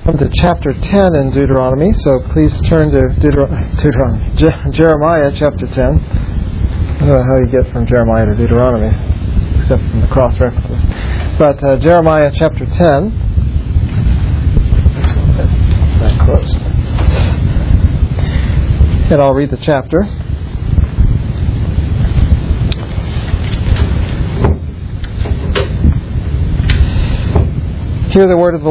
Come to chapter 10 in Deuteronomy, so please turn to Jeremiah chapter 10. I don't know how you get from Jeremiah to Deuteronomy, except from the cross-references. But Jeremiah chapter 10, that close. And I'll read the chapter. Hear the word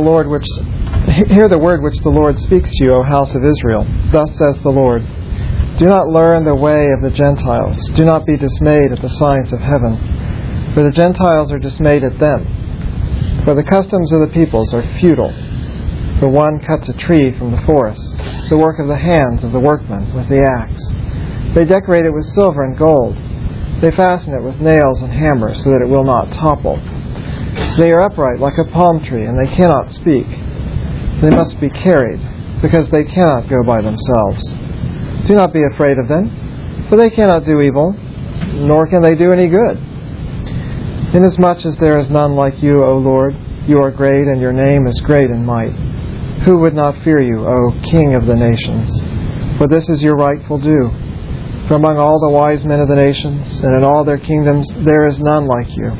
which the Lord speaks to you, O house of Israel. Thus says the Lord, do not learn the way of the Gentiles. Do not be dismayed at the signs of heaven, for the Gentiles are dismayed at them. For the customs of the peoples are futile. For one cuts a tree from the forest, the work of the hands of the workman with the axe. They decorate it with silver and gold. They fasten it with nails and hammers so that it will not topple. They are upright like a palm tree, and they cannot speak. They must be carried, because they cannot go by themselves. Do not be afraid of them, for they cannot do evil, nor can they do any good. Inasmuch as there is none like you, O Lord, you are great, and your name is great in might. Who would not fear you, O King of the nations? For this is your rightful due. For among all the wise men of the nations, and in all their kingdoms, there is none like you.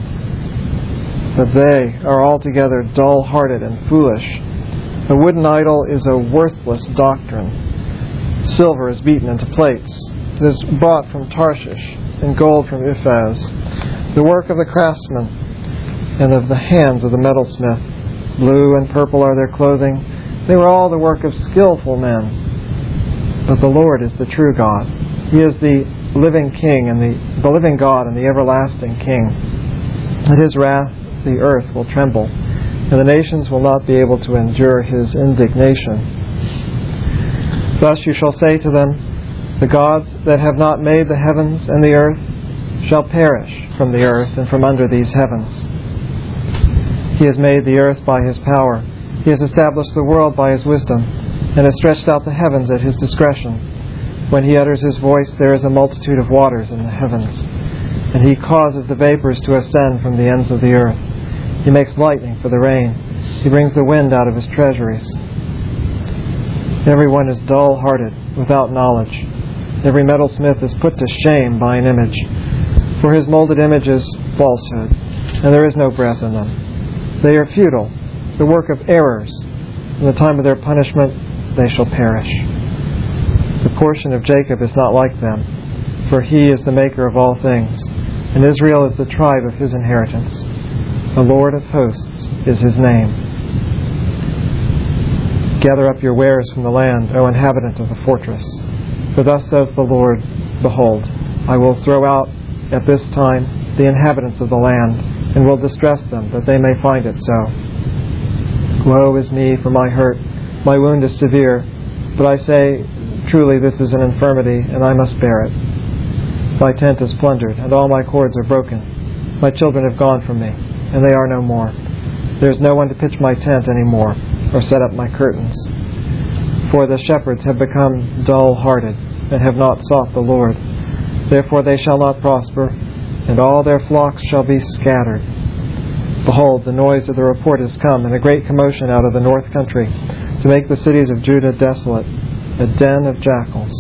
But they are altogether dull-hearted and foolish. A wooden idol is a worthless doctrine. Silver is beaten into plates. It is brought from Tarshish, and gold from Uphaz. The work of the craftsman, and of the hands of the metalsmith. Blue and purple are their clothing. They were all the work of skillful men. But the Lord is the true God. He is the living King, and the living God, and the everlasting King. At His wrath the earth will tremble, and the nations will not be able to endure His indignation. Thus you shall say to them, the gods that have not made the heavens and the earth shall perish from the earth and from under these heavens. He has made the earth by His power. He has established the world by His wisdom, and has stretched out the heavens at His discretion. When He utters His voice, there is a multitude of waters in the heavens, and He causes the vapors to ascend from the ends of the earth. He makes lightning for the rain. He brings the wind out of His treasuries. Everyone is dull-hearted, without knowledge. Every metalsmith is put to shame by an image. For his molded image is falsehood, and there is no breath in them. They are futile, the work of errors. In the time of their punishment, they shall perish. The portion of Jacob is not like them, for he is the maker of all things, and Israel is the tribe of his inheritance. The Lord of hosts is His name. Gather up your wares from the land, O inhabitant of the fortress. For thus says the Lord, behold, I will throw out at this time the inhabitants of the land, and will distress them, that they may find it so. Woe is me for my hurt, my wound is severe, but I say, truly this is an infirmity, and I must bear it. My tent is plundered, and all my cords are broken. My children have gone from me, and they are no more. There is no one to pitch my tent any more, or set up my curtains. For the shepherds have become dull-hearted, and have not sought the Lord. Therefore they shall not prosper, and all their flocks shall be scattered. Behold, the noise of the report has come, and a great commotion out of the north country, to make the cities of Judah desolate, a den of jackals.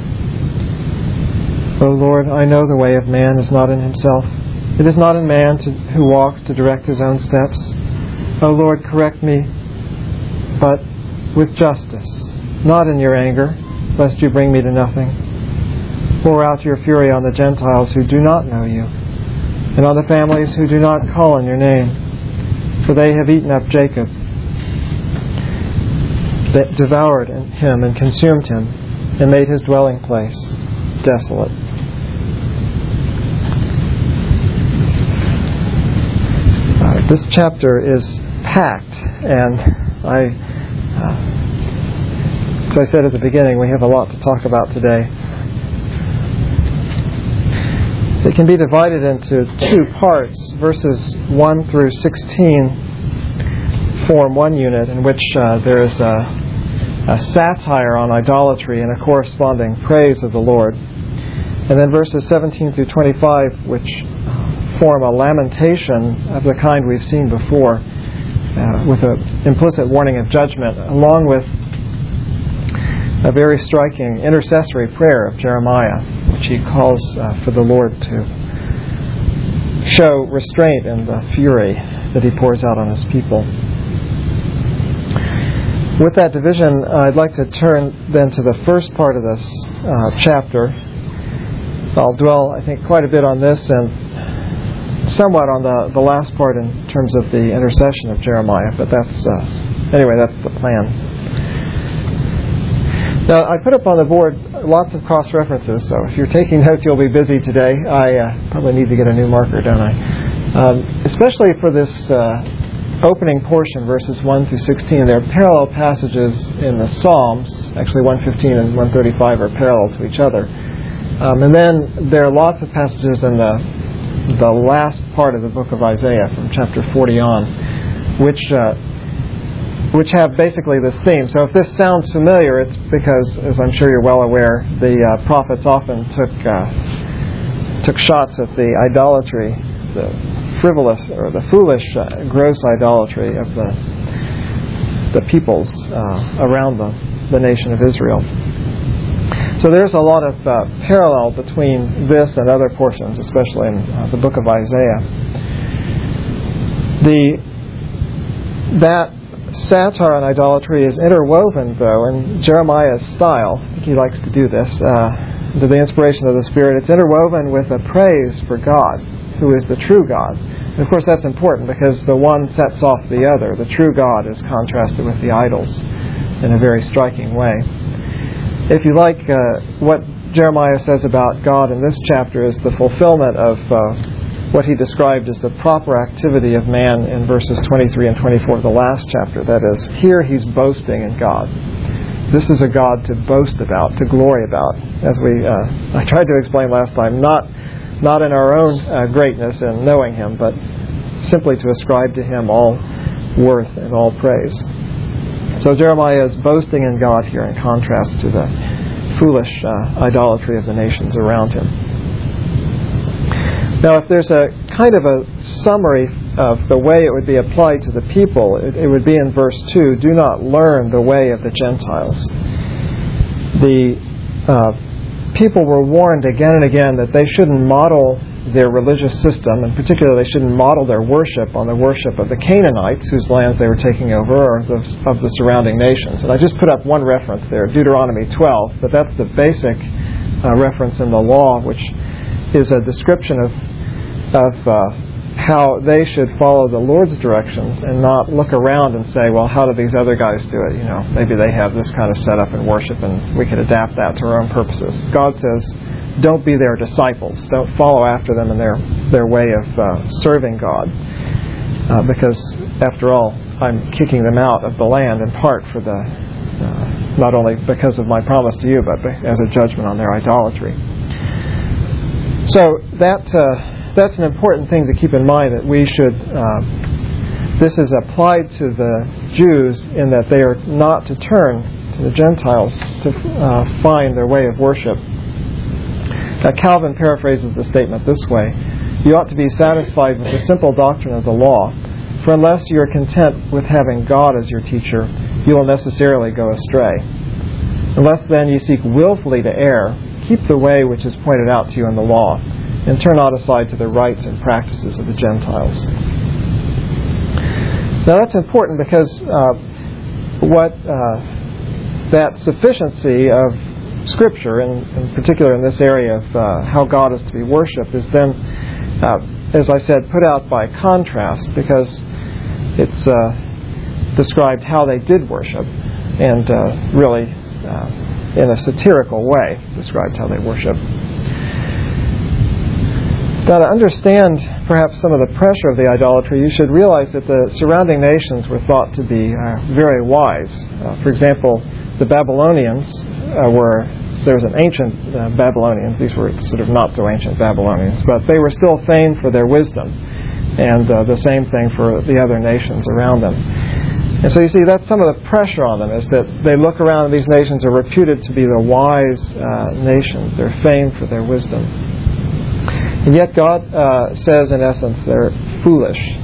O Lord, I know the way of man is not in himself. It is not in man who walks to direct his own steps. O Lord, correct me, but with justice, not in your anger, lest you bring me to nothing. Pour out your fury on the Gentiles who do not know you, and on the families who do not call on your name. For they have eaten up Jacob, they devoured him and consumed him, and made his dwelling place desolate. This chapter is packed, and as I said at the beginning, we have a lot to talk about today. It can be divided into two parts. Verses 1 through 16 form one unit in which there is a satire on idolatry and a corresponding praise of the Lord. And then verses 17 through 25, which form a lamentation of the kind we've seen before. with an implicit warning of judgment, along with a very striking intercessory prayer of Jeremiah, which he calls for the Lord to show restraint in the fury that he pours out on his people. With that division, I'd like to turn then to the first part of this chapter. I'll dwell, I think, quite a bit on this and somewhat on the last part in terms of the intercession of Jeremiah, but that's the plan. Now, I put up on the board lots of cross-references, so if you're taking notes, you'll be busy today. I probably need to get a new marker, don't I? Especially for this opening portion, verses 1 through 16, there are parallel passages in the Psalms. Actually, 115 and 135 are parallel to each other. And then there are lots of passages in the last part of the book of Isaiah, from chapter 40 on, which have basically this theme. So if this sounds familiar, it's because, as I'm sure you're well aware, the prophets often took shots at the idolatry, the frivolous or the foolish, gross idolatry of the peoples around the nation of Israel. So there's a lot of parallel between this and other portions, especially in the book of Isaiah. That satire on idolatry is interwoven, though, in Jeremiah's style. I think he likes to do this, to the inspiration of the Spirit. It's interwoven with a praise for God, who is the true God. And of course, that's important because the one sets off the other. The true God is contrasted with the idols in a very striking way. If you like, what Jeremiah says about God in this chapter is the fulfillment of what he described as the proper activity of man in verses 23 and 24 of the last chapter. That is, here he's boasting in God. This is a God to boast about, to glory about, as I tried to explain last time, not in our own greatness in knowing him, but simply to ascribe to him all worth and all praise. So Jeremiah is boasting in God here in contrast to the foolish idolatry of the nations around him. Now, if there's a kind of a summary of the way it would be applied to the people, it would be in verse 2, do not learn the way of the Gentiles. The people were warned again and again that they shouldn't model their religious system, and particularly they shouldn't model their worship on the worship of the Canaanites, whose lands they were taking over, or of the surrounding nations. And I just put up one reference there, Deuteronomy 12, but that's the basic reference in the law, which is a description of how they should follow the Lord's directions and not look around and say, well, how do these other guys do it? You know, maybe they have this kind of setup in worship and we could adapt that to our own purposes. God says, don't be their disciples. Don't follow after them in their way of serving God. Because, after all, I'm kicking them out of the land in part for not only because of my promise to you, but as a judgment on their idolatry. So that's an important thing to keep in mind, that we should... this is applied to the Jews in that they are not to turn to the Gentiles to find their way of worship. Calvin paraphrases the statement this way: you ought to be satisfied with the simple doctrine of the law, for unless you are content with having God as your teacher, you will necessarily go astray. Unless then you seek willfully to err, keep the way which is pointed out to you in the law, and turn not aside to the rites and practices of the Gentiles. Now that's important because that sufficiency of Scripture, in particular in this area of how God is to be worshipped, is then, as I said, put out by contrast, because it's described how they did worship, and really in a satirical way described how they worship. Now, to understand perhaps some of the pressure of the idolatry, you should realize that the surrounding nations were thought to be very wise. For example, the Babylonians there was an ancient Babylonians. These were sort of not so ancient Babylonians, but they were still famed for their wisdom, and the same thing for the other nations around them. And so you see, that's some of the pressure on them, is that they look around and these nations are reputed to be the wise nations. They're famed for their wisdom. And yet God says, in essence, they're foolish.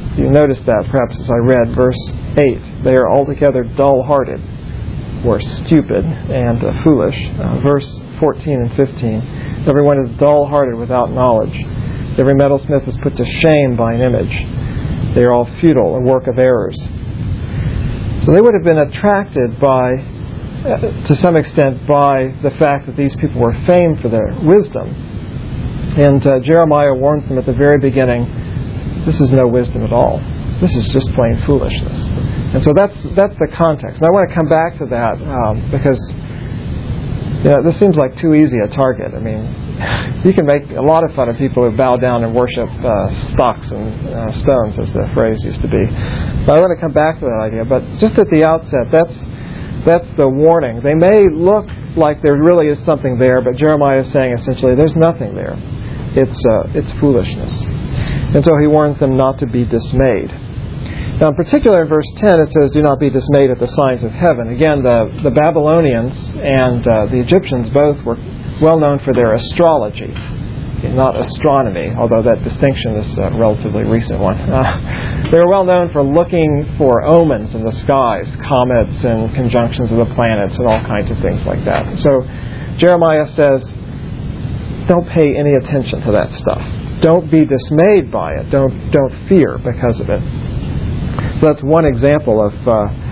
You noticed that perhaps as I read verse 8. They are altogether dull-hearted, or stupid and foolish. Verse 14 and 15. Everyone is dull-hearted without knowledge. Every metalsmith is put to shame by an image. They are all futile, a work of errors. So they would have been attracted by, to some extent, by the fact that these people were famed for their wisdom. And Jeremiah warns them at the very beginning, this is no wisdom at all. This is just plain foolishness. And so that's the context. And I want to come back to that because this seems like too easy a target. I mean, you can make a lot of fun of people who bow down and worship stocks and stones, as the phrase used to be. But I want to come back to that idea. But just at the outset, that's the warning. They may look like there really is something there, but Jeremiah is saying essentially there's nothing there. It's foolishness. And so he warns them not to be dismayed. Now, in particular, in verse 10, it says, do not be dismayed at the signs of heaven. Again, the Babylonians and the Egyptians both were well known for their astrology, not astronomy, although that distinction is a relatively recent one. They were well known for looking for omens in the skies, comets and conjunctions of the planets and all kinds of things like that. So Jeremiah says, don't pay any attention to that stuff. Don't be dismayed by it. Don't fear because of it. So that's one example of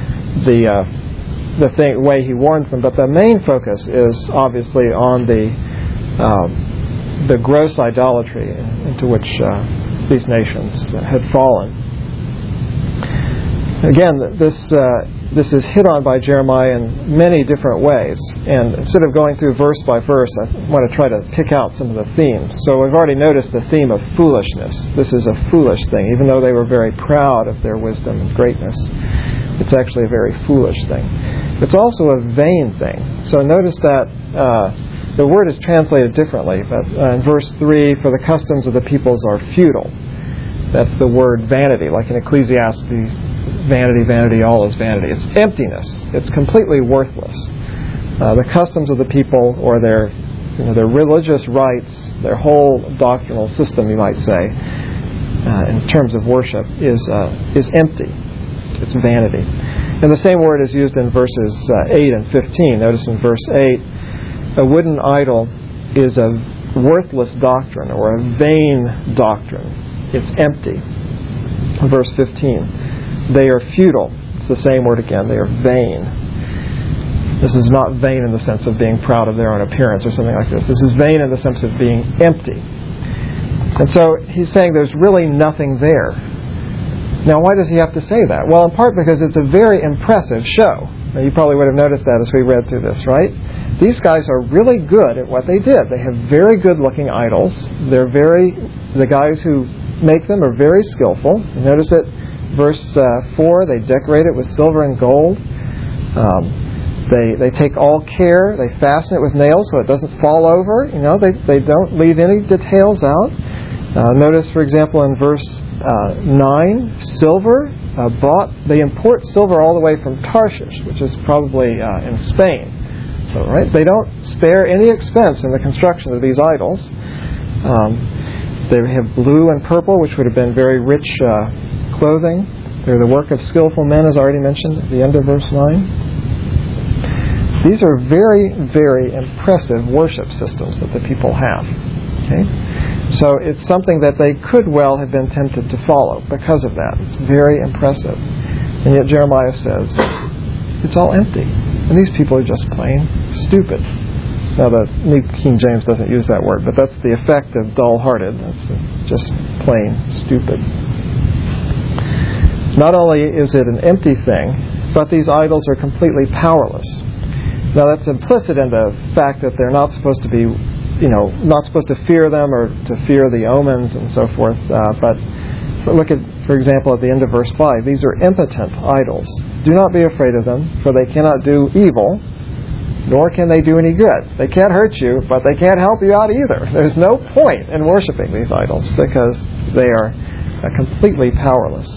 the way he warns them. But the main focus is obviously on the gross idolatry into which these nations had fallen. Again, this is hit on by Jeremiah in many different ways. And instead of going through verse by verse, I want to try to pick out some of the themes. So we've already noticed the theme of foolishness. This is a foolish thing. Even though they were very proud of their wisdom and greatness, it's actually a very foolish thing. It's also a vain thing. So notice that the word is translated differently. But in verse 3, for the customs of the peoples are futile. That's the word vanity, like in Ecclesiastes. Vanity, vanity, all is vanity. It's emptiness. It's completely worthless. The customs of the people, or their religious rites, their whole doctrinal system, you might say, in terms of worship, is empty. It's vanity. And the same word is used in verses 8 and 15. Notice in verse 8, a wooden idol is a worthless doctrine, or a vain doctrine. It's empty. Verse 15. They are futile. It's the same word again. They are vain. This is not vain in the sense of being proud of their own appearance or something like this. This is vain in the sense of being empty. And so he's saying there's really nothing there. Now, why does he have to say that? Well, in part because it's a very impressive show. Now, you probably would have noticed that as we read through this, right? These guys are really good at what they did. They have very good-looking idols. The guys who make them are very skillful. You notice it. Verse 4, they decorate it with silver and gold. They take all care. They fasten it with nails so it doesn't fall over. They don't leave any details out. Notice, for example, in verse 9, silver they import silver all the way from Tarshish, which is probably in Spain. So, right, they don't spare any expense in the construction of these idols. They have blue and purple, which would have been very rich clothing. They're the work of skillful men, as I already mentioned at the end of verse 9. These are very, very impressive worship systems that the people have. Okay? So it's something that they could well have been tempted to follow because of that. It's very impressive. And yet Jeremiah says, it's all empty. And these people are just plain stupid. Now, the New King James doesn't use that word, but that's the effect of dull-hearted. That's just plain stupid. Not only is it an empty thing, but these idols are completely powerless. Now, that's implicit in the fact that they're not supposed to be, not supposed to fear them or to fear the omens and so forth. But look at, for example, at the end of verse 5. These are impotent idols. Do not be afraid of them, for they cannot do evil, nor can they do any good. They can't hurt you, but they can't help you out either. There's no point in worshiping these idols because they are completely powerless.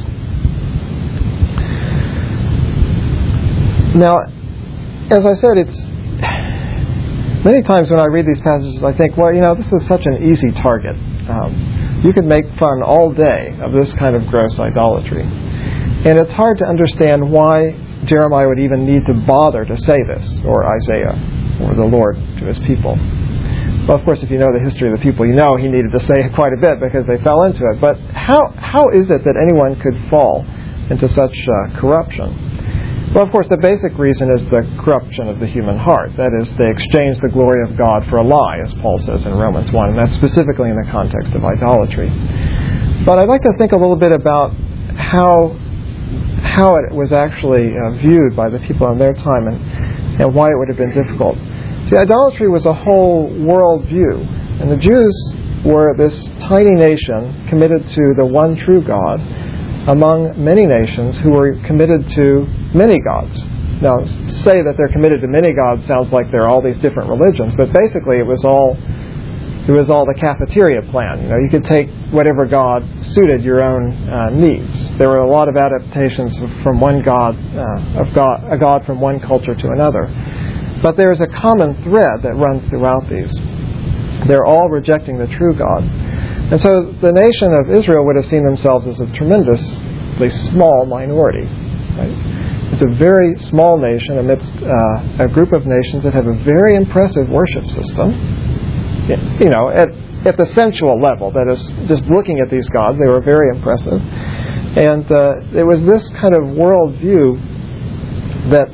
Now, as I said, it's many times when I read these passages, I think, well, this is such an easy target. You could make fun all day of this kind of gross idolatry. And it's hard to understand why Jeremiah would even need to bother to say this, or Isaiah, or the Lord to his people. Well, of course, if you know the history of the people, you know he needed to say it quite a bit because they fell into it. But how is it that anyone could fall into such corruption? Well, of course, the basic reason is the corruption of the human heart. That is, they exchange the glory of God for a lie, as Paul says in Romans 1, and that's specifically in the context of idolatry. But I'd like to think a little bit about how it was actually viewed by the people in their time and why it would have been difficult. See, idolatry was a whole world view, and the Jews were this tiny nation committed to the one true God among many nations who were committed to many gods. Now, to say that they're committed to many gods sounds like there are all these different religions, but basically it was all the cafeteria plan. You know, you could take whatever god suited your own needs. There were a lot of adaptations from one god, a god from one culture to another. But there is a common thread that runs throughout these. They're all rejecting the true God. And so the nation of Israel would have seen themselves as a tremendously small minority. Right? It's a very small nation amidst a group of nations that have a very impressive worship system. You know, at the sensual level, that is, just looking at these gods, they were very impressive. And it was this kind of worldview that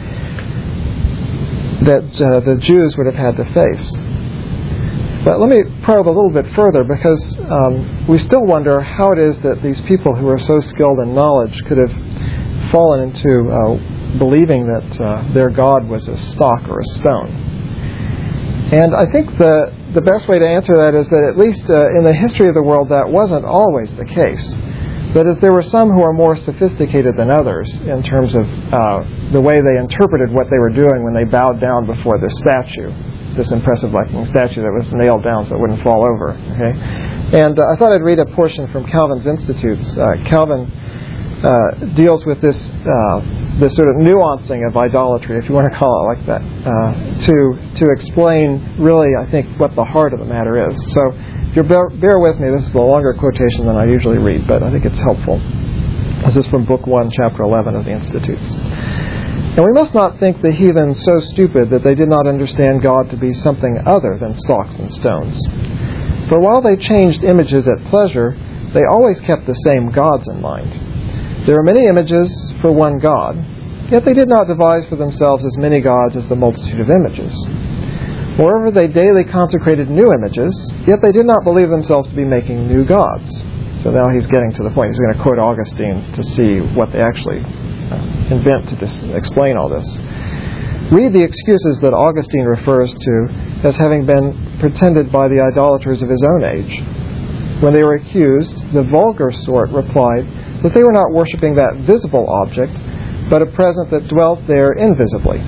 the Jews would have had to face. But let me probe a little bit further, because we still wonder how it is that these people who are so skilled in knowledge could have fallen into believing that their God was a stock or a stone. And I think the best way to answer that is that at least in the history of the world that wasn't always the case. That is, there were some who are more sophisticated than others in terms of the way they interpreted what they were doing when they bowed down before this statue, this impressive-looking statue that was nailed down so it wouldn't fall over. Okay? And I thought I'd read a portion from Calvin's Institutes. Calvin deals with this sort of nuancing of idolatry, if you want to call it like that, to explain really, I think, what the heart of the matter is. So if you'll bear with me, this is a longer quotation than I usually read, but I think it's helpful. This is from Book 1, Chapter 11 of the Institutes. And we must not think the heathen so stupid that they did not understand God to be something other than stocks and stones. For while they changed images at pleasure, they always kept the same gods in mind. There are many images for one God, yet they did not devise for themselves as many gods as the multitude of images. Moreover, they daily consecrated new images, yet they did not believe themselves to be making new gods. So now he's getting to the point. He's going to quote Augustine to see what they actually invent to explain all this. Read the excuses that Augustine refers to as having been pretended by the idolaters of his own age. When they were accused, the vulgar sort replied that they were not worshipping that visible object, but a presence that dwelt there invisibly.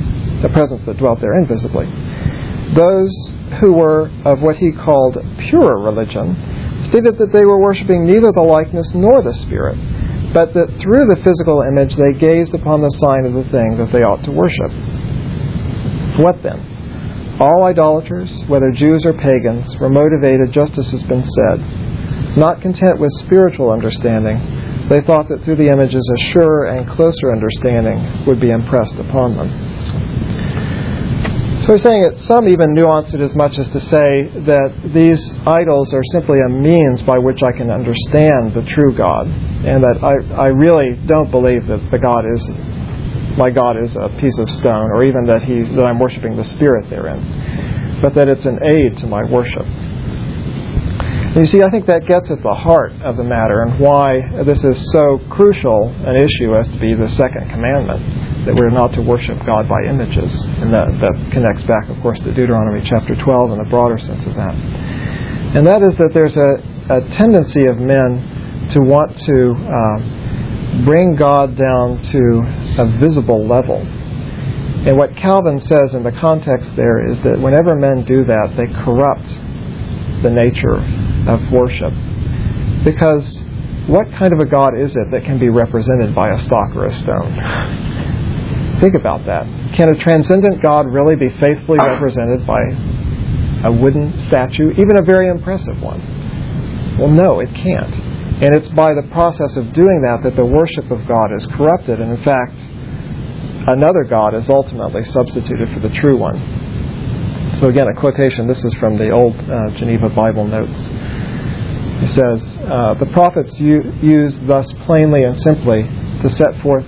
Those who were of what he called purer religion stated that they were worshipping neither the likeness nor the spirit, but that through the physical image they gazed upon the sign of the thing that they ought to worship. What then? All idolaters, whether Jews or pagans, were motivated, just as has been said. Not content with spiritual understanding, they thought that through the images a surer and closer understanding would be impressed upon them. So he's saying that some even nuance it as much as to say that these idols are simply a means by which I can understand the true God, and that I really don't believe that my God is a piece of stone, or even that I'm worshiping the spirit therein, but that it's an aid to my worship. And you see, I think that gets at the heart of the matter and why this is so crucial an issue as to be the second commandment, that we're not to worship God by images. And that connects back, of course, to Deuteronomy chapter 12 in the broader sense of that. And that is that there's a tendency of men to want to bring God down to a visible level. And what Calvin says in the context there is that whenever men do that, they corrupt the nature of worship. Because what kind of a God is it that can be represented by a stock or a stone? Think about that. Can a transcendent God really be faithfully represented by a wooden statue, even a very impressive one? Well, no, it can't. And it's by the process of doing that the worship of God is corrupted. And in fact, another God is ultimately substituted for the true one. So again, a quotation. This is from the old Geneva Bible Notes. He says, the prophets used thus plainly and simply to set forth...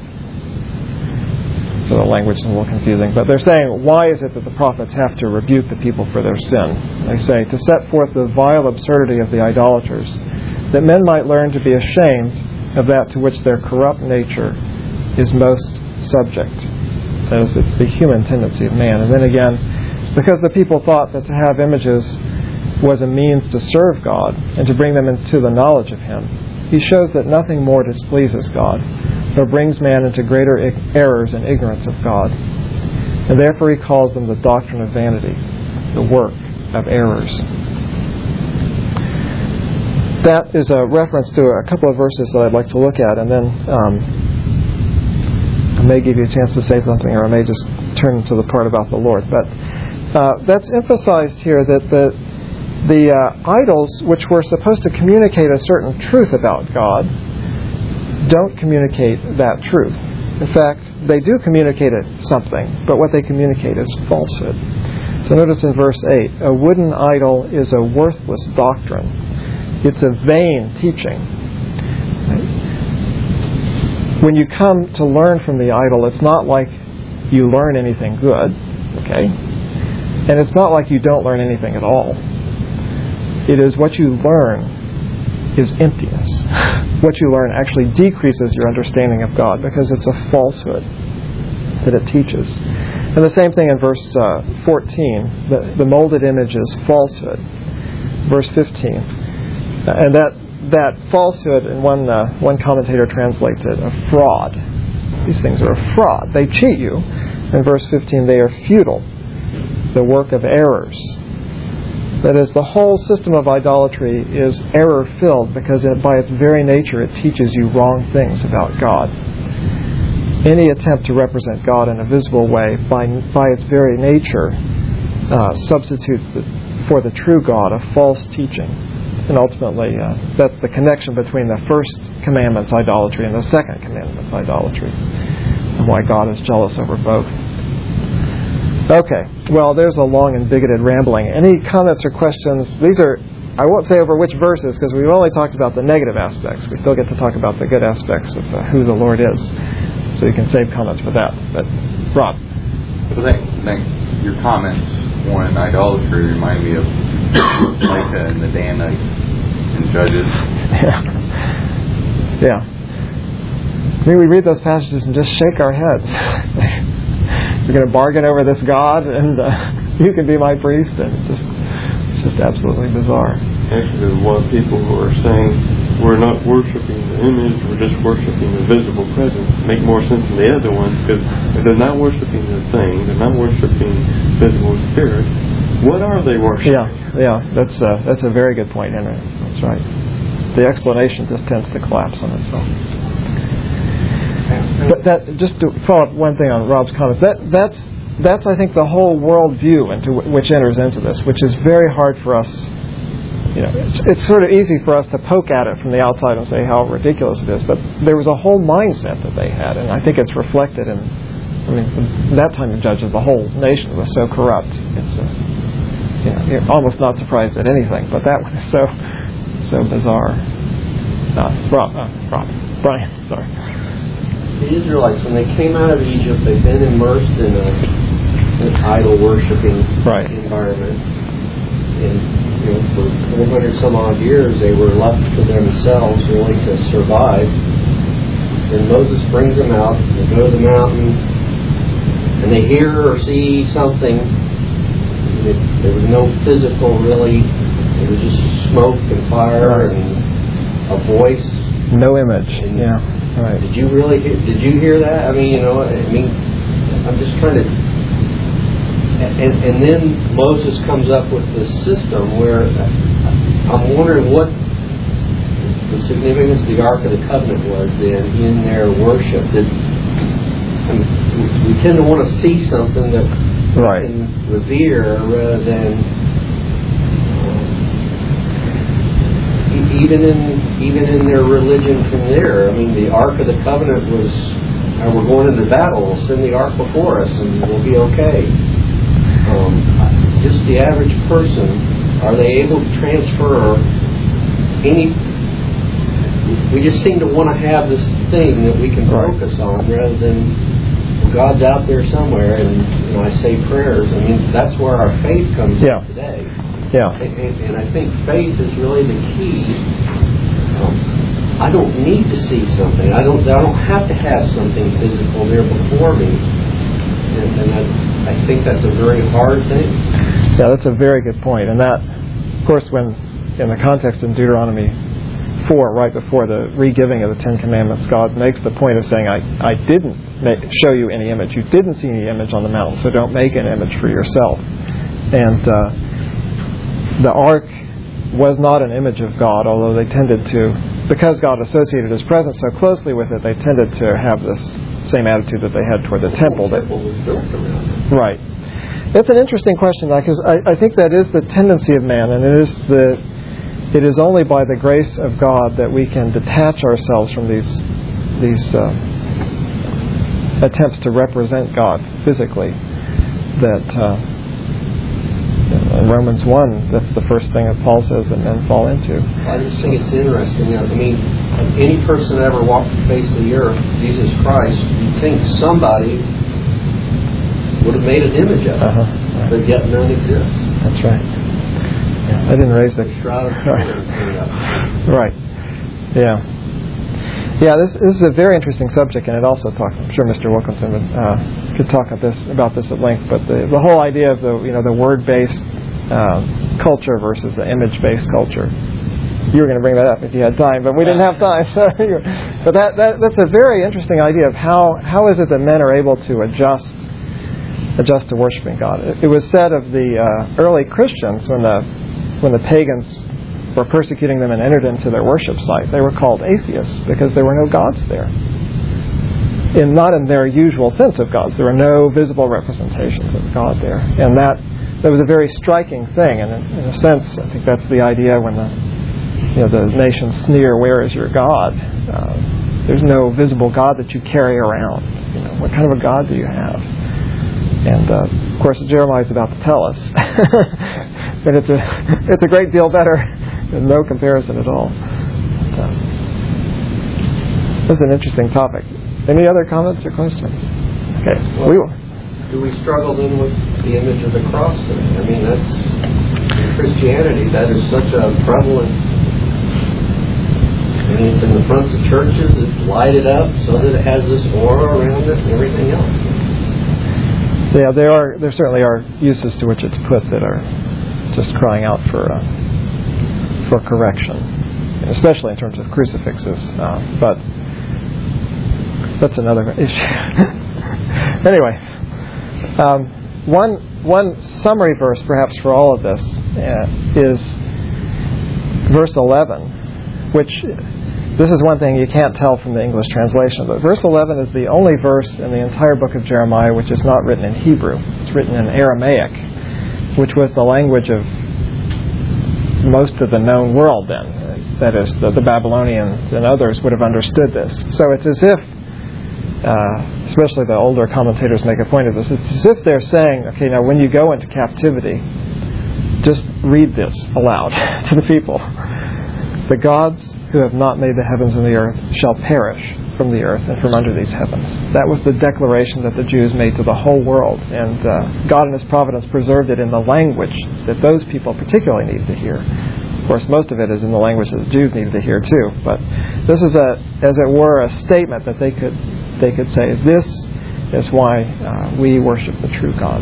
So the language is a little confusing, but they're saying, why is it that the prophets have to rebuke the people for their sin? They say, to set forth the vile absurdity of the idolaters, that men might learn to be ashamed of that to which their corrupt nature is most subject. That is, it's the human tendency of man. And then again, because the people thought that to have images was a means to serve God and to bring them into the knowledge of Him, He shows that nothing more displeases God, or brings man into greater errors and ignorance of God. And therefore He calls them the doctrine of vanity, the work of errors. That is a reference to a couple of verses that I'd like to look at, and then I may give you a chance to say something, or I may just turn to the part about the Lord. But that's emphasized here that the idols, which were supposed to communicate a certain truth about God, don't communicate that truth. In fact, they do communicate something, but what they communicate is falsehood. So notice in verse 8, a wooden idol is a worthless doctrine. It's a vain teaching. When you come to learn from the idol, it's not like you learn anything good, okay? And it's not like you don't learn anything at all. It is what you learn is emptiness. What you learn actually decreases your understanding of God because it's a falsehood that it teaches. And the same thing in verse 14. The molded image is falsehood. Verse 15. And that falsehood, in one commentator translates it, a fraud. These things are a fraud. They cheat you. In verse 15, they are futile, the work of errors. That is, the whole system of idolatry is error-filled because by its very nature it teaches you wrong things about God. Any attempt to represent God in a visible way by its very nature substitutes for the true God a false teaching. And ultimately, that's the connection between the first commandment's idolatry and the second commandment's idolatry, and why God is jealous over both. Okay, well, there's a long and bigoted rambling. Any comments or questions? These are, I won't say over which verses, because we've only talked about the negative aspects. We still get to talk about the good aspects of who the Lord is. So you can save comments for that. But, Rob. Well, your comments on idolatry remind me of Micah and the Danites and Judges. Yeah. I mean, we read those passages and just shake our heads. You're going to bargain over this God, and you can be my priest, and it's just absolutely bizarre. Actually, there's a lot of people who are saying we're not worshiping the image, we're just worshiping the visible presence. Make more sense than the other ones, because if they're not worshiping the thing, they're not worshiping visible spirit, what are they worshiping? Yeah, that's a very good point, Henry. That's right. The explanation just tends to collapse on itself. But that, just to follow up one thing on Rob's comments, that's I think the whole world view into which enters into this, which is very hard for us. You know, it's sort of easy for us to poke at it from the outside and say how ridiculous it is, but there was a whole mindset that they had, and I think it's reflected in. I mean, that time of Judges, the whole nation was so corrupt. It's you're almost not surprised at anything, but that one is so bizarre. Brian, sorry. The Israelites, when they came out of Egypt, they've been immersed in an idol-worshipping environment. And for 400 some odd years, they were left to themselves really to survive. And Moses brings them out, they go to the mountain, and they hear or see something. There was no physical, really. It was just smoke and fire and a voice. No image. And right. Did you hear that? I mean, I'm just trying to. And then Moses comes up with this system where I'm wondering what the significance of the Ark of the Covenant was then in their worship. We tend to want to see something that we can revere rather than even in their religion from there. I mean, the Ark of the Covenant was, we're going into battle, we'll send the Ark before us and we'll be okay. Just the average person, are they able to transfer any? We just seem to want to have this thing that we can focus on rather than God's out there somewhere, and I say prayers. I mean, that's where our faith comes in today. Yeah. And I think faith is really the key. I don't need to see something. I don't have to have something physical there before me. And I think that's a very hard thing. Yeah, that's a very good point. And that, of course, when in the context in Deuteronomy 4, right before the re-giving of the Ten Commandments, God makes the point of saying, I didn't show you any image. You didn't see any image on the mountain, so don't make an image for yourself. And the ark was not an image of God, although they tended to, because God associated His presence so closely with it, they tended to have this same attitude that they had toward the temple. Right. It's an interesting question, because I think that is the tendency of man, and it is only by the grace of God that we can detach ourselves from these attempts to represent God physically. That in Romans 1, that's the first thing that Paul says that men fall into. I just think it's interesting. I mean, any person that ever walked the face of the earth, Jesus Christ, you'd think somebody would have made an image of it, but yet none exists. That's right. Yeah, I didn't raise the shroud of right. Yeah. Yeah, this is a very interesting subject, and it also talks. I'm sure Mr. Wilkinson could talk about this at length. But the whole idea of the word-based culture versus the image-based culture. You were going to bring that up if you had time, but we didn't have time. But that's a very interesting idea of how is it that men are able to adjust to worshiping God. It was said of the early Christians when the pagans were persecuting them and entered into their worship site, they were called atheists because there were no gods there. Not in their usual sense of gods. There were no visible representations of God there. And that was a very striking thing. And in a sense, I think that's the idea when the nations sneer, "Where is your God?" There's no visible God that you carry around. What kind of a God do you have? And of course, Jeremiah is about to tell us. But it's a great deal better. No comparison at all. This is an interesting topic. Any other comments or questions? Okay. Well, do we struggle then with the image of the cross? I mean, that's in Christianity. That is such a prevalent. I mean, it's in the fronts of churches. It's lighted up so that it has this aura around it and everything else. Yeah, there certainly are uses to which it's put that are just crying out for correction, especially in terms of crucifixes. But that's another issue. Anyway, one summary verse perhaps for all of this is verse 11, which this is one thing you can't tell from the English translation, but verse 11 is the only verse in the entire book of Jeremiah which is not written in Hebrew. It's written in Aramaic, which was the language of most of the known world then. That is, the Babylonians and others would have understood this. So it's as if, especially the older commentators make a point of this, it's as if they're saying, okay, now when you go into captivity, just read this aloud to the people. The gods who have not made the heavens and the earth shall perish from the earth and from under these heavens. That was the declaration that the Jews made to the whole world, and God in His providence preserved it in the language that those people particularly needed to hear. Of course, most of it is in the language that the Jews needed to hear too, but this is as it were, a statement that they could say, this is why we worship the true God.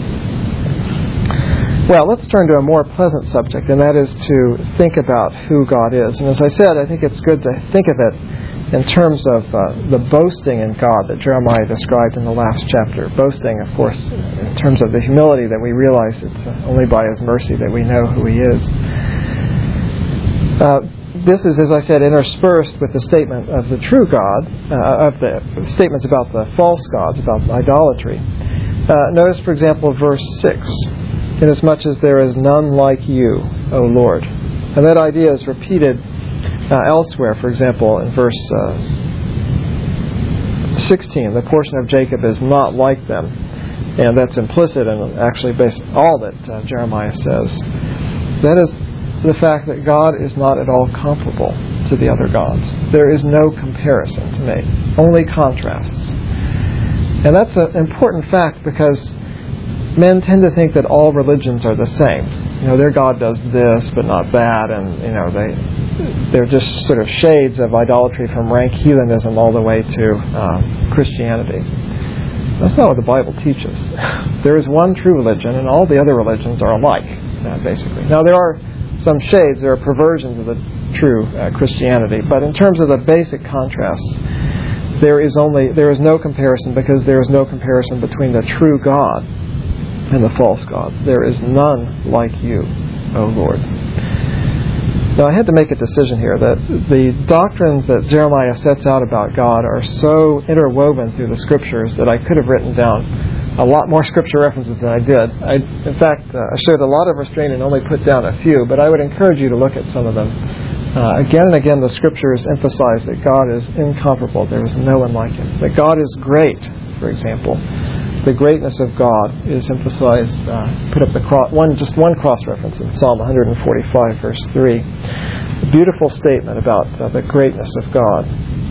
Well, let's turn to a more pleasant subject, and that is to think about who God is. And as I said, I think it's good to think of it in terms of the boasting in God that Jeremiah described in the last chapter. Boasting, of course, in terms of the humility that we realize it's only by His mercy that we know who He is. This is, as I said, interspersed with the statement of the true God, of the statements about the false gods, about idolatry. Notice, for example, verse 6. Inasmuch as there is none like you, O Lord. And that idea is repeated Elsewhere, for example, in verse 16, the portion of Jacob is not like them. And that's implicit in actually all that Jeremiah says. That is the fact that God is not at all comparable to the other gods. There is no comparison to make, only contrasts. And that's an important fact because men tend to think that all religions are the same. Their God does this, but not that, and they're just sort of shades of idolatry from rank heathenism all the way to Christianity. That's not what the Bible teaches. There is one true religion, and all the other religions are alike, basically. Now, there are some shades, there are perversions of the true Christianity, but in terms of the basic contrasts, there is no comparison, because there is no comparison between the true God and the false gods. There is none like you, O Lord. Now, I had to make a decision here that the doctrines that Jeremiah sets out about God are so interwoven through the Scriptures that I could have written down a lot more Scripture references than I did. In fact, I showed a lot of restraint and only put down a few, but I would encourage you to look at some of them. Again and again, the Scriptures emphasize that God is incomparable. There is no one like Him. That God is great, for example. The greatness of God is emphasized. Put up just one cross-reference in Psalm 145, verse 3. A beautiful statement about the greatness of God.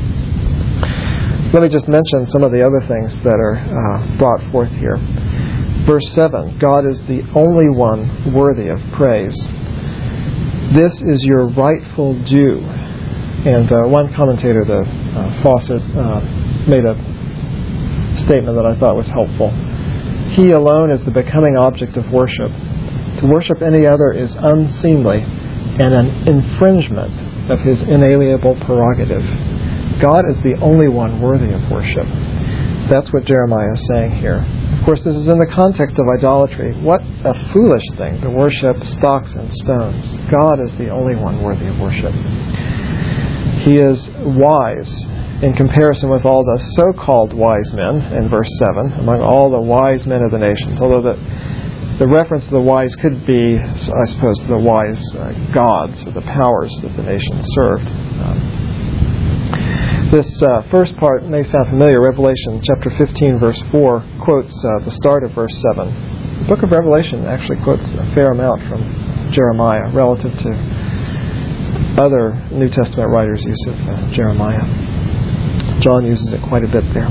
Let me just mention some of the other things that are brought forth here. Verse 7, God is the only one worthy of praise. This is your rightful due. And one commentator, Fawcett, made a statement that I thought was helpful. He alone is the becoming object of worship. To worship any other is unseemly and an infringement of His inalienable prerogative. God is the only one worthy of worship. That's what Jeremiah is saying here. Of course, this is in the context of idolatry. What a foolish thing to worship stocks and stones. God is the only one worthy of worship. He is wise in comparison with all the so-called wise men in verse 7, among all the wise men of the nations, although the reference to the wise could be, I suppose, to the wise gods or the powers that the nation served. This first part may sound familiar. Revelation chapter 15, verse 4 quotes the start of verse 7. The book of Revelation actually quotes a fair amount from Jeremiah relative to other New Testament writers' use of Jeremiah. John uses it quite a bit there.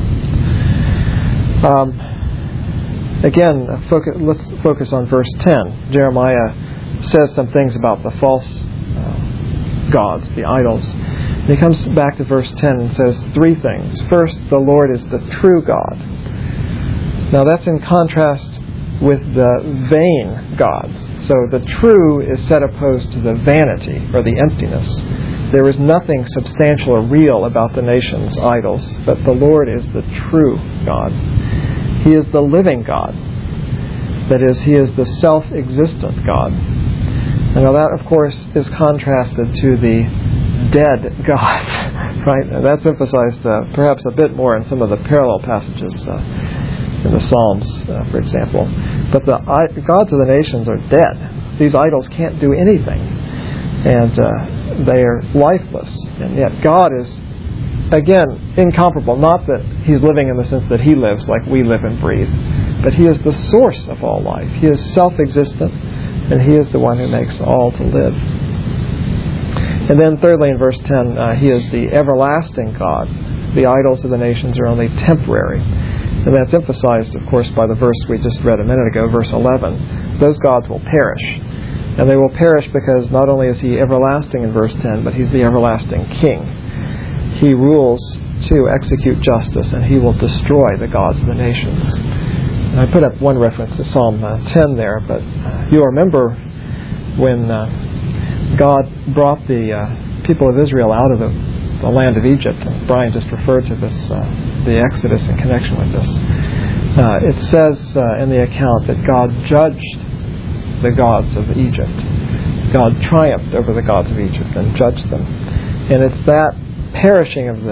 Again, let's focus on verse 10. Jeremiah says some things about the false gods, the idols. And he comes back to verse 10 and says three things. First, the Lord is the true God. Now that's in contrast with the vain gods. So the true is set opposed to the vanity or the emptiness. There is nothing substantial or real about the nation's idols, but the Lord is the true God. He is the living God. That is, He is the self-existent God. And now that, of course, is contrasted to the dead God, right? And that's emphasized perhaps a bit more in some of the parallel passages in the Psalms, for example. But the gods of the nations are dead. These idols can't do anything. And they are lifeless. And yet God is, again, incomparable. Not that He's living in the sense that He lives like we live and breathe, but He is the source of all life. He is self-existent, and He is the one who makes all to live. And then thirdly, in verse 10, He is the everlasting God. The idols of the nations are only temporary. And that's emphasized, of course, by the verse we just read a minute ago, verse 11. Those gods will perish. And they will perish because not only is He everlasting in verse 10, but He's the everlasting King. He rules to execute justice, and He will destroy the gods of the nations. And I put up one reference to Psalm 10 there, but you'll remember when God brought the people of Israel out of the land of Egypt, and Brian just referred to this, the Exodus in connection with this. It says in the account that God judged the gods of Egypt. God triumphed over the gods of Egypt and judged them. And it's that perishing of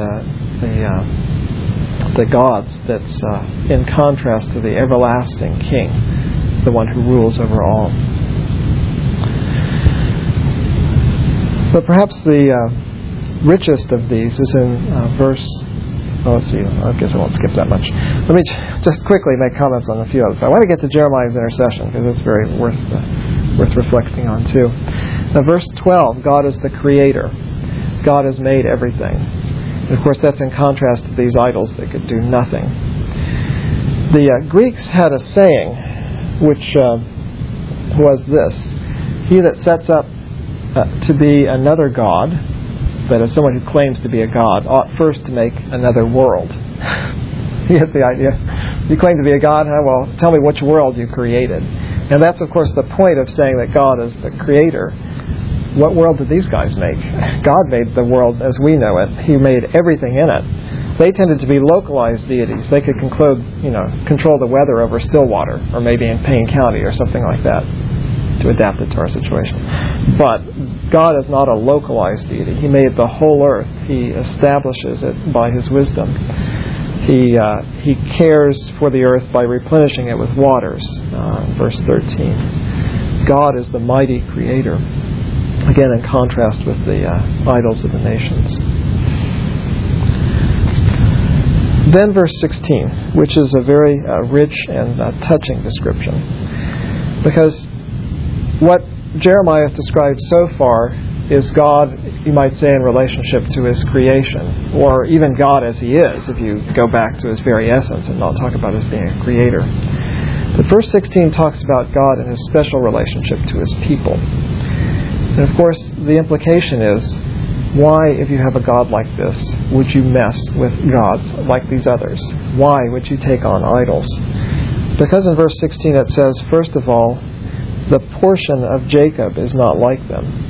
the gods that's in contrast to the everlasting King, the one who rules over all. But perhaps the richest of these is in verse... let's see. I guess I won't skip that much. Let me just quickly make comments on a few others. I want to get to Jeremiah's intercession because it's very worth reflecting on too. Now, verse 12, God is the creator. God has made everything. And of course, that's in contrast to these idols that could do nothing. The Greeks had a saying, which was this: he that sets up to be another god, that is, someone who claims to be a god, ought first to make another world. You get the idea? You claim to be a god, huh? Well, tell me which world you created. And that's, of course, the point of saying that God is the creator. What world did these guys make? God made the world as we know it. He made everything in it. They tended to be localized deities. They could control the weather over Stillwater, or maybe in Payne County, or something like that, to adapt it to our situation. But God is not a localized deity. He made the whole earth. He establishes it by His wisdom. He cares for the earth by replenishing it with waters. Verse 13. God is the mighty creator. Again, in contrast with the idols of the nations. Then verse 16, which is a very rich and touching description. Because what Jeremiah has described so far is God, you might say, in relationship to His creation, or even God as He is, if you go back to His very essence and not talk about His being a creator. But verse 16 talks about God in His special relationship to His people. And of course, the implication is, why, if you have a God like this, would you mess with gods like these others? Why would you take on idols? Because in verse 16 it says, first of all, the portion of Jacob is not like them.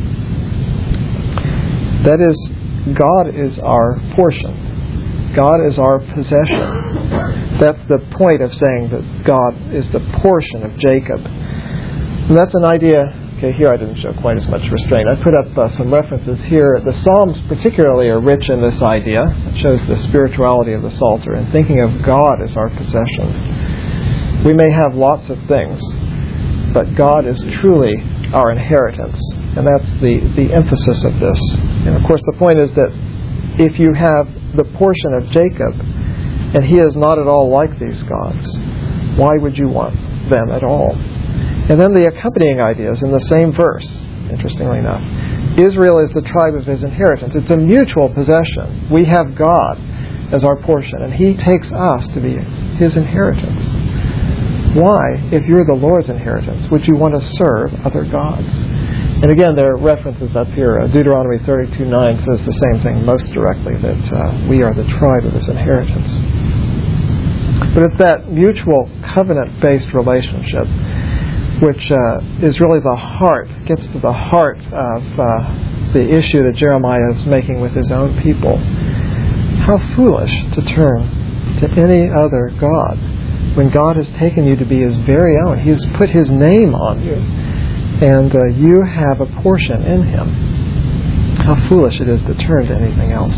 That is, God is our portion. God is our possession. That's the point of saying that God is the portion of Jacob. And that's an idea... Okay, here I didn't show quite as much restraint. I put up some references here. The Psalms particularly are rich in this idea. It shows the spirituality of the Psalter and thinking of God as our possession. We may have lots of things, but God is truly our inheritance. And that's the emphasis of this. And of course the point is that if you have the portion of Jacob, and he is not at all like these gods, why would you want them at all? And then the accompanying ideas in the same verse, interestingly enough. Israel is the tribe of his inheritance. It's a mutual possession. We have God as our portion, and He takes us to be His inheritance. Why, if you're the Lord's inheritance, would you want to serve other gods? And again, there are references up here. Deuteronomy 32:9 says the same thing most directly, that we are the tribe of His inheritance. But it's that mutual covenant-based relationship which is really the heart, gets to the heart of the issue that Jeremiah is making with his own people. How foolish to turn to any other God when God has taken you to be His very own. He has put His name on you, and you have a portion in Him. How foolish it is to turn to anything else.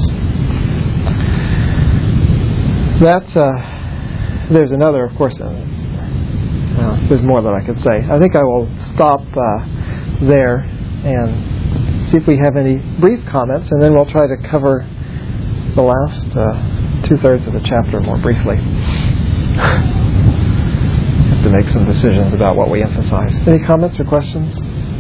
There's another, of course, there's more that I could say. I think I will stop there and see if we have any brief comments, and then we'll try to cover the last 2/3 of the chapter more briefly. Have to make some decisions about what we emphasize. Any comments or questions?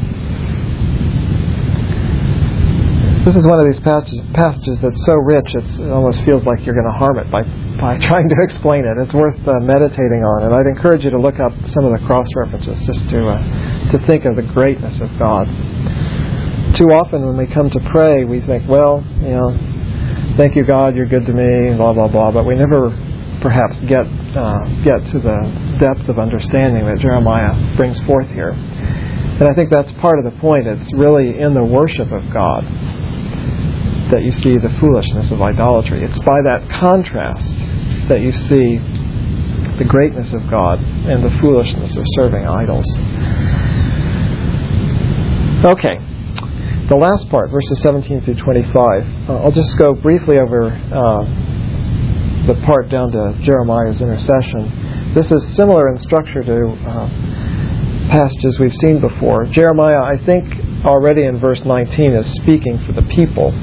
This is one of these passages that's so rich it almost feels like you're going to harm it by trying to explain it. It's worth meditating on, and I'd encourage you to look up some of the cross-references just to think of the greatness of God. Too often when we come to pray, we think, well, thank you God, you're good to me, blah, blah, blah, but we never perhaps get to the depth of understanding that Jeremiah brings forth here. And I think that's part of the point. It's really in the worship of God that you see the foolishness of idolatry. It's by that contrast that you see the greatness of God and the foolishness of serving idols. Okay, the last part, verses 17 through 25. I'll just go briefly over the part down to Jeremiah's intercession. This is similar in structure to passages we've seen before. Jeremiah, I think, already in verse 19 is speaking for the people.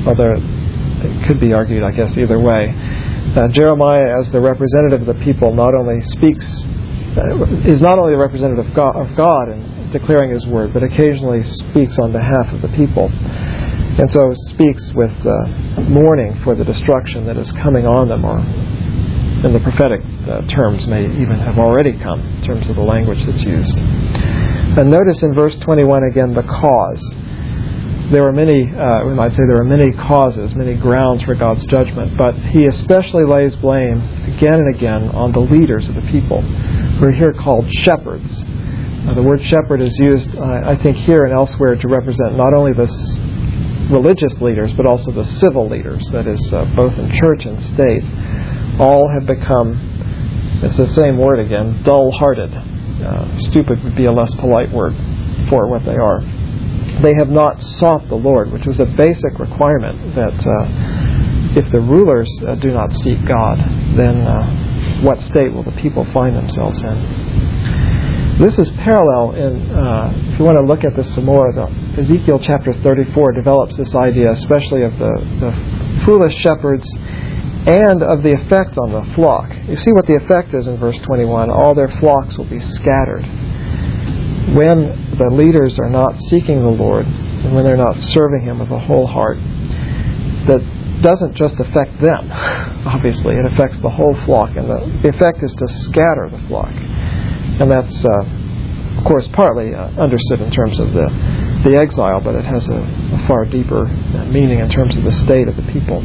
although it could be argued, I guess, either way. Jeremiah, as the representative of the people, not only is not only the representative of God in declaring His word, but occasionally speaks on behalf of the people, and so speaks with mourning for the destruction that is coming on them, or in the prophetic terms may even have already come, in terms of the language that's used. And notice in verse 21 again the cause. There are many, we might say there are many causes, many grounds for God's judgment, but He especially lays blame again and again on the leaders of the people, who are here called shepherds. Now, the word shepherd is used, I think, here and elsewhere to represent not only the religious leaders, but also the civil leaders, that is, both in church and state. All have become, it's the same word again, dull-hearted. Stupid would be a less polite word for what they are. They have not sought the Lord, which was a basic requirement, that if the rulers do not seek God, then what state will the people find themselves in? This is parallel in, if you want to look at this some more, Ezekiel chapter 34 develops this idea, especially of the foolish shepherds and of the effect on the flock. You see what the effect is in verse 21. All their flocks will be scattered. When the leaders are not seeking the Lord, and when they're not serving Him with a whole heart, that doesn't just affect them, obviously. It affects the whole flock, and the effect is to scatter the flock. And that's, of course, partly understood in terms of the exile, but it has a far deeper meaning in terms of the state of the people.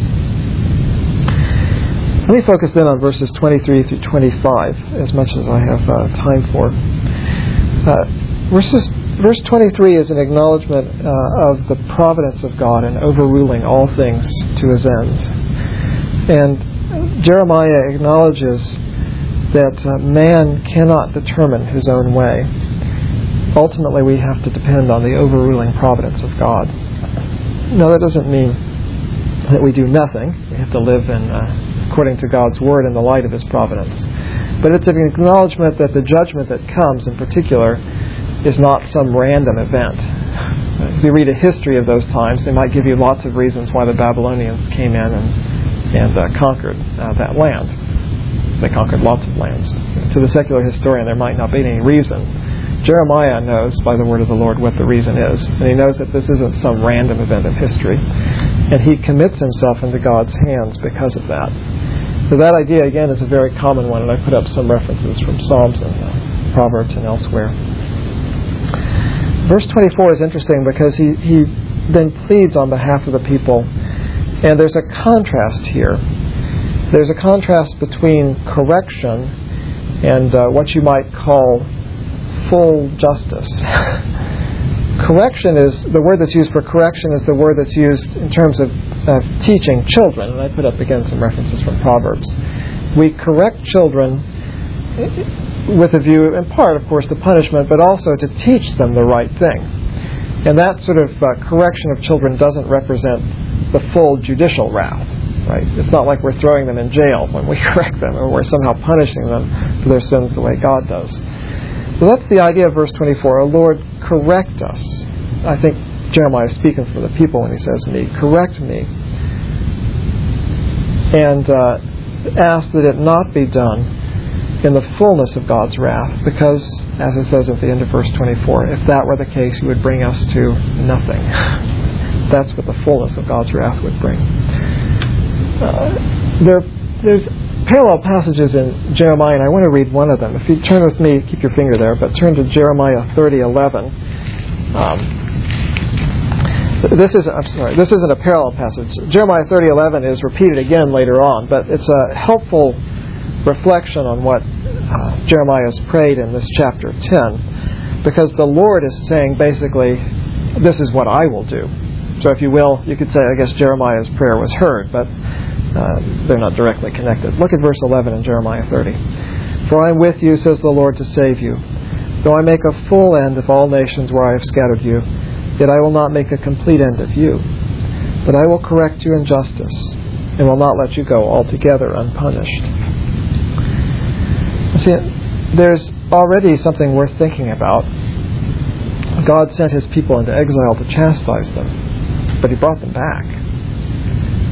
Let me focus then on verses 23 through 25, as much as I have time for. Verse 23 is an acknowledgement of the providence of God in overruling all things to His ends. And Jeremiah acknowledges that man cannot determine his own way. Ultimately, we have to depend on the overruling providence of God. Now, that doesn't mean that we do nothing. We have to live according to God's Word in the light of His providence. But it's an acknowledgement that the judgment that comes, in particular, is not some random event. If you read a history of those times, they might give you lots of reasons why the Babylonians came in and conquered that land. They conquered lots of lands. To the secular historian, there might not be any reason. Jeremiah knows by the word of the Lord what the reason is. And he knows that this isn't some random event of history. And he commits himself into God's hands because of that. So that idea, again, is a very common one. And I put up some references from Psalms and Proverbs and elsewhere. Verse 24 is interesting because he then pleads on behalf of the people. And there's a contrast here. There's a contrast between correction and what you might call full justice. Correction is, the word that's used for correction is the word that's used in terms of teaching children. And I put up again some references from Proverbs. We correct children with a view, in part, of course, to punishment, but also to teach them the right thing. And that sort of correction of children doesn't represent the full judicial wrath. Right? It's not like we're throwing them in jail when we correct them, or we're somehow punishing them for their sins the way God does. So that's the idea of verse 24. O Lord, correct us. I think Jeremiah is speaking for the people when he says me. Correct me. And ask that it not be done in the fullness of God's wrath, because, as it says at the end of verse 24, if that were the case, you would bring us to nothing. That's what the fullness of God's wrath would bring. There's parallel passages in Jeremiah, and I want to read one of them. If you turn with me, keep your finger there, but turn to Jeremiah 30:11. This isn't a parallel passage. Jeremiah 30:11 is repeated again later on, but it's a helpful reflection on what Jeremiah has prayed in this chapter 10, because the Lord is saying basically, this is what I will do. So if you will, you could say, I guess Jeremiah's prayer was heard, but they're not directly connected. Look at verse 11 in Jeremiah 30. For I am with you, says the Lord, to save you. Though I make a full end of all nations where I have scattered you, yet I will not make a complete end of you. But I will correct you in justice, and will not let you go altogether unpunished. See, there's already something worth thinking about. God sent His people into exile to chastise them, but He brought them back.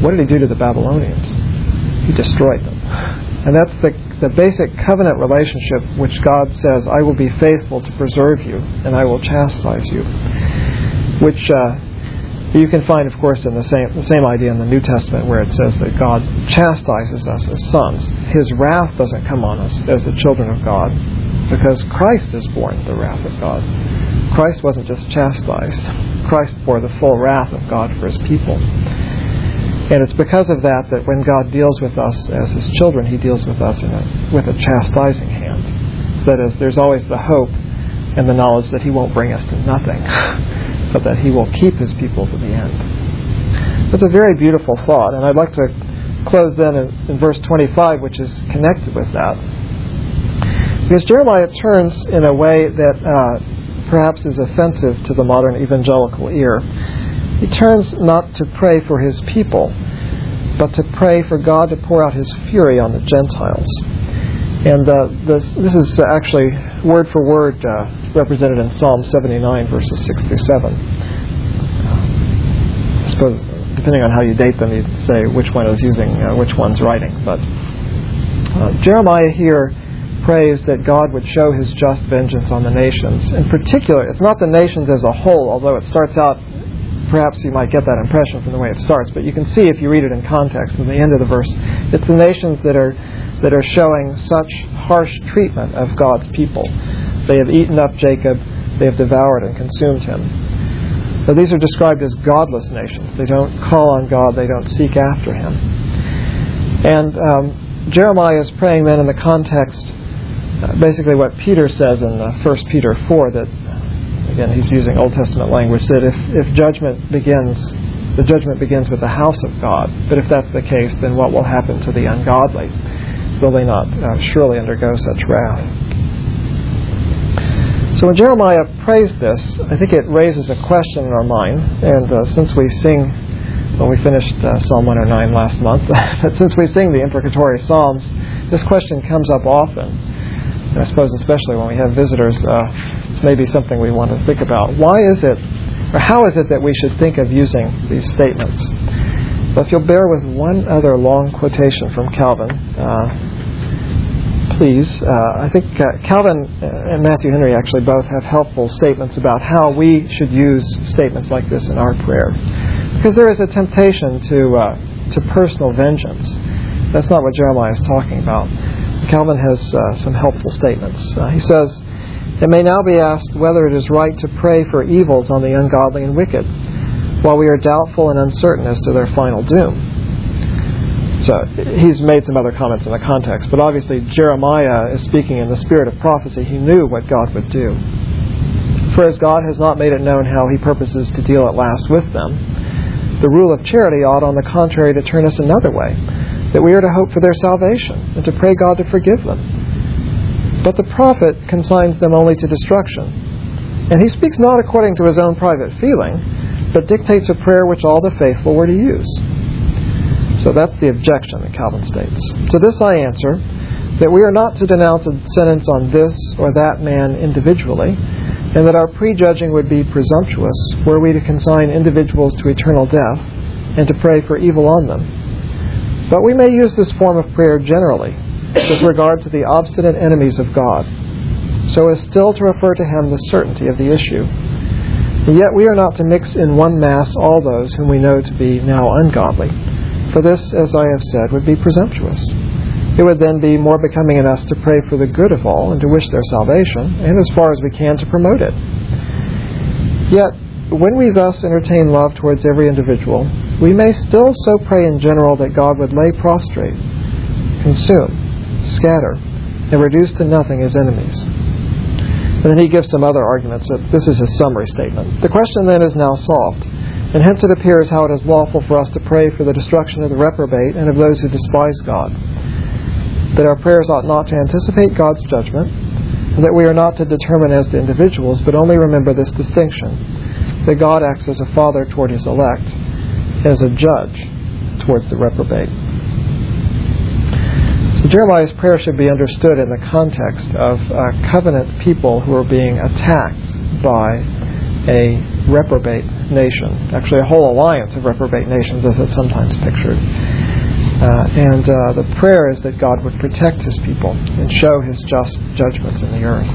what did he do to the Babylonians? He destroyed them. And that's the basic covenant relationship which God says, I will be faithful to preserve you, and I will chastise you. Which you can find, of course, in the same idea in the New Testament, where it says that God chastises us as sons. His wrath doesn't come on us as the children of God, because Christ has borne the wrath of God. Christ wasn't just chastised. Christ bore the full wrath of God for His people. And it's because of that that when God deals with us as His children, He deals with us with a chastising hand. That is, there's always the hope and the knowledge that He won't bring us to nothing, but that He will keep His people to the end. That's a very beautiful thought, and I'd like to close then in verse 25, which is connected with that. Because Jeremiah turns in a way that perhaps is offensive to the modern evangelical ear. He turns not to pray for his people, but to pray for God to pour out His fury on the Gentiles. And this is actually word for word represented in Psalm 79, verses 6 through 7. I suppose, depending on how you date them, you'd say which one is using which one's writing. But Jeremiah here prays that God would show His just vengeance on the nations. In particular, it's not the nations as a whole, although it starts out, perhaps you might get that impression from the way it starts, but you can see if you read it in context in the end of the verse, it's the nations that are showing such harsh treatment of God's people. They have eaten up Jacob, they have devoured and consumed him. So these are described as godless nations. They don't call on God, they don't seek after Him. And Jeremiah is praying then in the context, basically what Peter says in 1 Peter 4, that, again, he's using Old Testament language, that if judgment begins, the judgment begins with the house of God. But if that's the case, then what will happen to the ungodly? Will they not surely undergo such wrath? So when Jeremiah prays this, I think it raises a question in our mind. And since we sing, well, we finished Psalm 109 last month, but since we sing the imprecatory Psalms, this question comes up often. And I suppose especially when we have visitors, it's maybe something we want to think about. Why is it, or how is it that we should think of using these statements? But if you'll bear with one other long quotation from Calvin, please. I think Calvin and Matthew Henry actually both have helpful statements about how we should use statements like this in our prayer. Because there is a temptation to personal vengeance. That's not what Jeremiah is talking about. Calvin has some helpful statements. He says, "It may now be asked whether it is right to pray for evils on the ungodly and wicked, while we are doubtful and uncertain as to their final doom." So he's made some other comments in the context, but obviously Jeremiah is speaking in the spirit of prophecy. He knew what God would do. "For as God has not made it known how He purposes to deal at last with them, the rule of charity ought on the contrary to turn us another way, that we are to hope for their salvation, and to pray God to forgive them. But the prophet consigns them only to destruction, and he speaks not according to his own private feeling, but dictates a prayer which all the faithful were to use." So that's the objection that Calvin states. "To this I answer, that we are not to denounce a sentence on this or that man individually, and that our prejudging would be presumptuous were we to consign individuals to eternal death, and to pray for evil on them. But we may use this form of prayer generally, with regard to the obstinate enemies of God, so as still to refer to Him the certainty of the issue. And yet we are not to mix in one mass all those whom we know to be now ungodly, for this, as I have said, would be presumptuous. It would then be more becoming in us to pray for the good of all, and to wish their salvation, and as far as we can to promote it. Yet, when we thus entertain love towards every individual, we may still so pray in general that God would lay prostrate, consume, scatter, and reduce to nothing His enemies." And then he gives some other arguments. This is his summary statement. "The question then is now solved, and hence it appears how it is lawful for us to pray for the destruction of the reprobate and of those who despise God. That our prayers ought not to anticipate God's judgment, and that we are not to determine as to individuals, but only remember this distinction, that God acts as a father toward His elect, as a judge towards the reprobate." So Jeremiah's prayer should be understood in the context of covenant people who are being attacked by a reprobate nation, actually a whole alliance of reprobate nations as it's sometimes pictured. And the prayer is that God would protect His people and show His just judgments in the earth.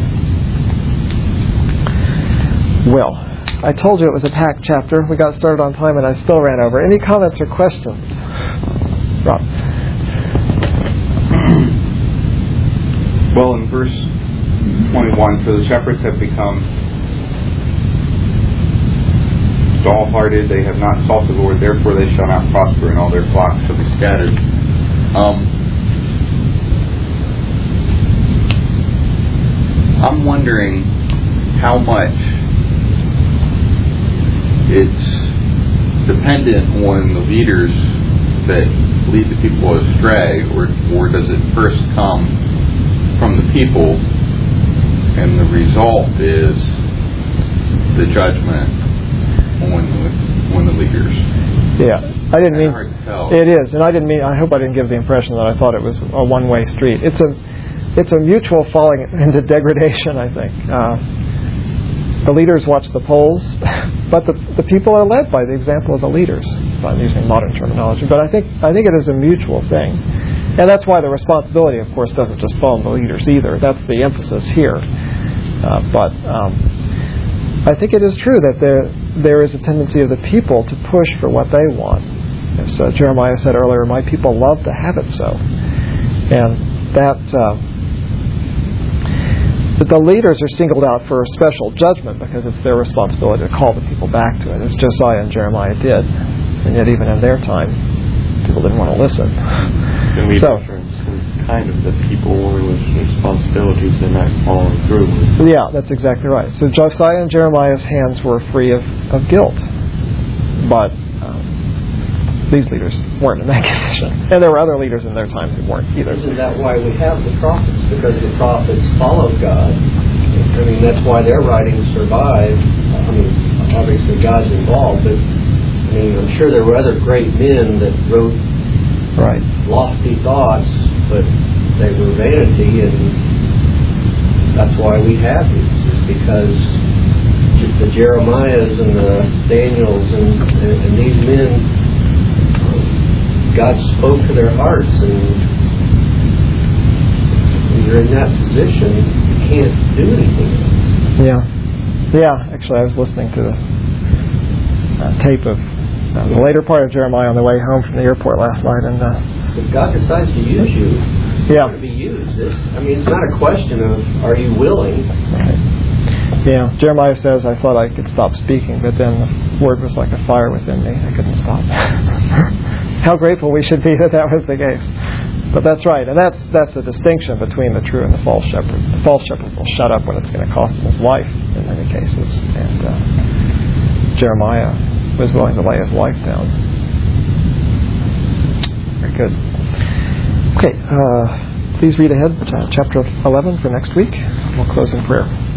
Well, I told you it was a packed chapter. We got started on time and I still ran over. Any comments or questions? Rob? Well, in verse 21, so the shepherds have become dull-hearted, they have not sought the Lord, therefore they shall not prosper, and all their flocks shall be scattered. I'm wondering how much it's dependent on the leaders that lead the people astray, or does it first come from the people, and the result is the judgment on the leaders? Yeah, I didn't mean hard to tell. It is, and I didn't mean. I hope I didn't give the impression that I thought it was a one-way street. It's a mutual falling into degradation, I think. The leaders watch the polls, but the people are led by the example of the leaders. I'm using modern terminology, but I think it is a mutual thing, and that's why the responsibility, of course, doesn't just fall on the leaders either. That's the emphasis here. But I think it is true that there is a tendency of the people to push for what they want. As Jeremiah said earlier, my people love to have it so, and that. But the leaders are singled out for special judgment because it's their responsibility to call the people back to it, as Josiah and Jeremiah did. And yet even in their time, people didn't want to listen. And we kind of the people with responsibilities they're not following through with. Yeah, that's exactly right. So Josiah and Jeremiah's hands were free of guilt. But these leaders weren't in that condition. And there were other leaders in their time who weren't either. Isn't that why we have the prophets? Because the prophets followed God. I mean, that's why their writings survive. I mean, obviously God's involved, but I mean, I'm sure there were other great men that wrote lofty thoughts, but they were vanity, and that's why we have these. It's because the Jeremiahs and the Daniels and these men, God spoke to their hearts, and when you're in that position, you can't do anything else. Yeah. Actually, I was listening to the tape of the later part of Jeremiah on the way home from the airport last night, and if God decides to use you, you're going to be used. It's not a question of are you willing. Right. Yeah, Jeremiah says, I thought I could stop speaking, but then the word was like a fire within me. I couldn't stop. How grateful we should be that was the case. But that's right, and that's a distinction between the true and the false shepherd. The false shepherd will shut up when it's going to cost him his life in many cases, and Jeremiah was willing to lay his life down. Very good. Okay, please read ahead, chapter 11 for next week. We'll close in prayer.